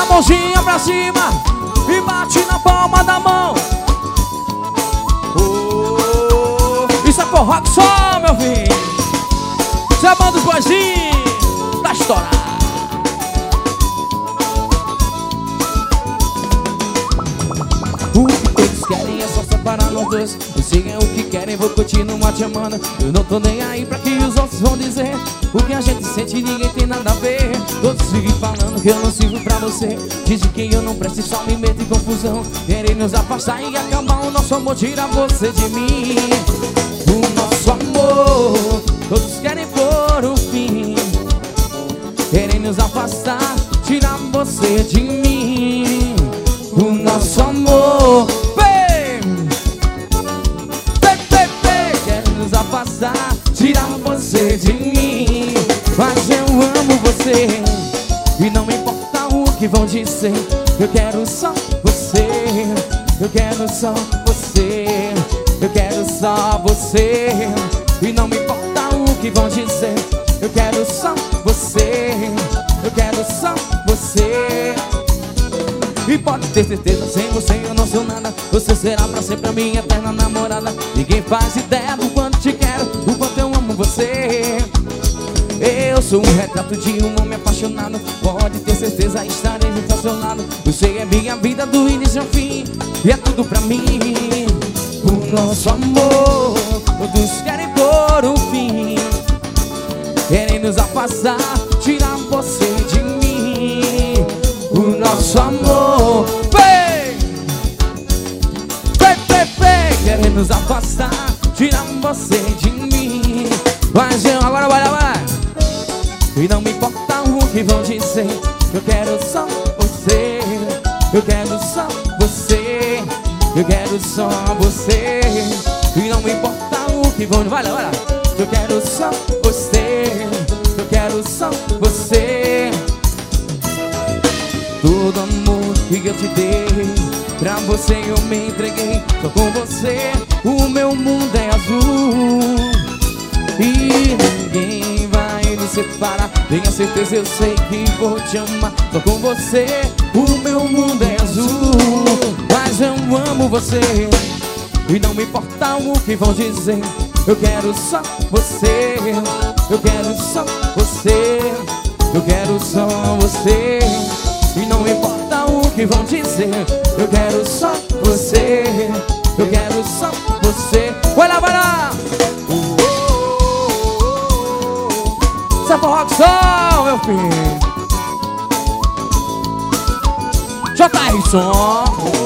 mãozinha pra cima e bate na palma da mão. Isso é por rock só, meu filho. Isso é a banda dos boizinhos da história. O que todos querem é só separar nós dois. Eu sei é o que querem, vou continuar te amando. Eu não tô nem aí pra que os outros vão dizer. O que a gente sente ninguém tem nada a ver. Todos ficam falando que eu não sirvo pra você. Dizem que eu não presto e só me meto em confusão. Querem nos afastar e acabar o nosso amor. Tira você de mim. O nosso amor todos querem pôr o fim. Querem nos afastar, tirar você de mim. O nosso amor querem nos afastar, tirar você de mim. Mas eu amo você e não me importa o que vão dizer. Eu quero só você, eu quero só você, eu quero só você. E não me importa o que vão dizer. Eu quero só você, eu quero só você. E pode ter certeza, sem você eu não sou nada. Você será pra sempre a minha eterna namorada. Ninguém faz ideia do quanto te quero, do quanto eu amo você. Eu sou um retrato de um homem apaixonado. Pode ter certeza, estarei ao seu lado. Você é minha vida do início ao fim e é tudo pra mim. O nosso amor todos querem pôr um fim. Querem nos afastar, tirar você de mim. O nosso amor querem nos afastar, tirar você de mim. Mas eu agora vai. E não me importa o que vão dizer. Eu quero só você, eu quero só você, eu quero só você. E não me importa o que vão dizer. Vai. Eu quero só você, eu quero só você. Todo amor que eu te dei, pra você eu me entreguei. Só com você o meu mundo é azul. E ninguém vai nos separar. Tenha certeza, eu sei que vou te amar. Só com você o meu mundo é azul. Mas eu amo você e não me importa o que vão dizer. Eu quero só você, eu quero só você, eu quero só você. E não importa o que vão dizer. Eu quero só você, eu quero só você. Vai lá. Isso é forró que só, meu filho. J.R.